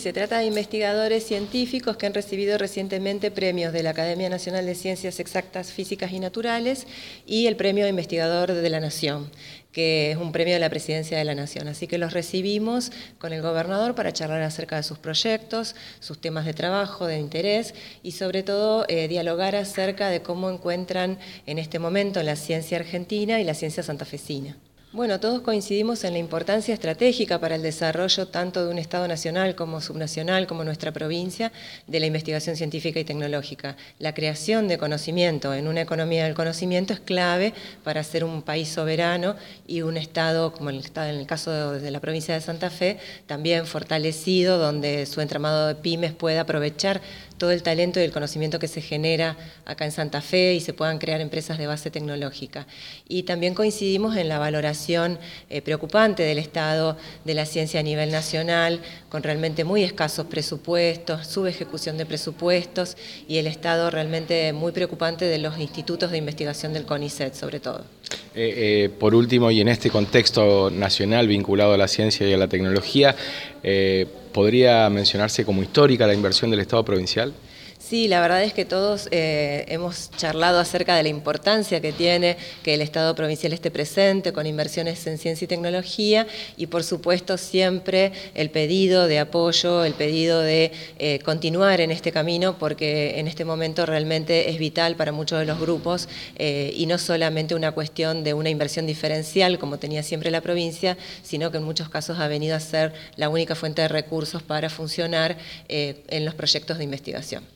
Se trata de investigadores científicos que han recibido recientemente premios de la Academia Nacional de Ciencias Exactas, Físicas y Naturales y el Premio de Investigador de la Nación, que es un premio de la Presidencia de la Nación. Así que los recibimos con el gobernador para charlar acerca de sus proyectos, sus temas de trabajo, de interés y sobre todo dialogar acerca de cómo encuentran en este momento la ciencia argentina y la ciencia santafesina. Bueno, todos coincidimos en la importancia estratégica para el desarrollo tanto de un Estado nacional como subnacional, como nuestra provincia, de la investigación científica y tecnológica. La creación de conocimiento en una economía del conocimiento es clave para ser un país soberano y un Estado, como en el caso de la provincia de Santa Fe, también fortalecido, donde su entramado de pymes pueda aprovechar todo el talento y el conocimiento que se genera acá en Santa Fe y se puedan crear empresas de base tecnológica. Y también coincidimos en la valoración preocupante del estado de la ciencia a nivel nacional, con realmente muy escasos presupuestos, subejecución de presupuestos y el estado realmente muy preocupante de los institutos de investigación del CONICET, sobre todo. Por último, y en este contexto nacional vinculado a la ciencia y a la tecnología, ¿podría mencionarse como histórica la inversión del Estado provincial? Sí, la verdad es que todos hemos charlado acerca de la importancia que tiene que el Estado provincial esté presente con inversiones en ciencia y tecnología y por supuesto siempre el pedido de apoyo, el pedido de continuar en este camino porque en este momento realmente es vital para muchos de los grupos y no solamente una cuestión de una inversión diferencial como tenía siempre la provincia, sino que en muchos casos ha venido a ser la única fuente de recursos para funcionar en los proyectos de investigación.